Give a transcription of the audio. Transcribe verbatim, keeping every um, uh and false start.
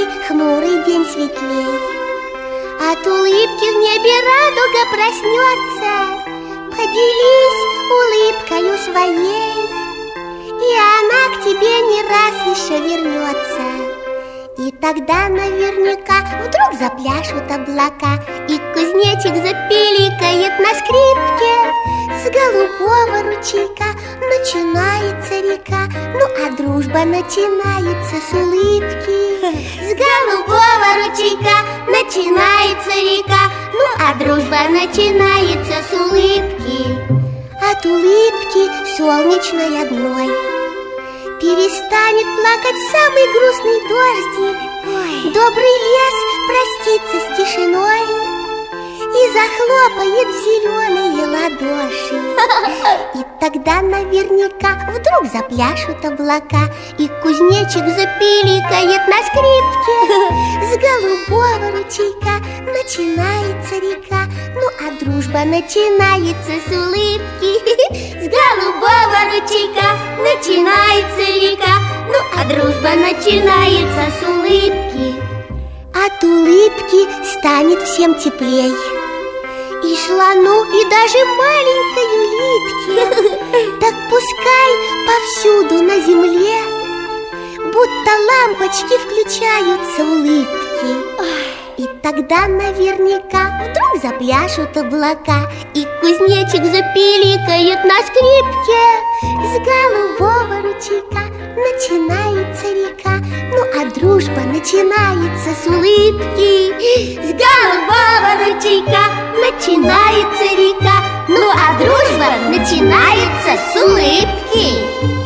улыбки хмурый день светлей. От улыбки в небе радуга проснется. Поделись улыбкою своей, и она к тебе не раз еще вернется. И тогда наверняка вдруг запляшут облака, и кузнечик запиликает на скрипке. С голубого ручейка начинается река, ну а дружба начинается с улыбки. С голубого ручейка начинается река, ну а дружба начинается с улыбки. От улыбки солнечной одной перестанет плакать самый грустный дождик. Ой. Добрый лес простится с тишиной и захлопает в зеленые ладоши. И тогда наверняка вдруг запляшут облака, и кузнечик запиликает на скрипке. С голубого ручейка начинается река, ну а дружба начинается с улыбки. С голубого ручейка начинается река, ну а дружба начинается с улыбки. От улыбки станет всем теплей, и слону, и даже маленькой улитке. Так пускай повсюду на земле будто лампочки включаются улыбки. И тогда наверняка вдруг запляшут облака, и кузнечик запиликает на скрипке. С голубого ручейка начинается река, ну а дружба начинается с улыбки. С голубого ручейка начинается река, ну а дружба начинается с улыбки.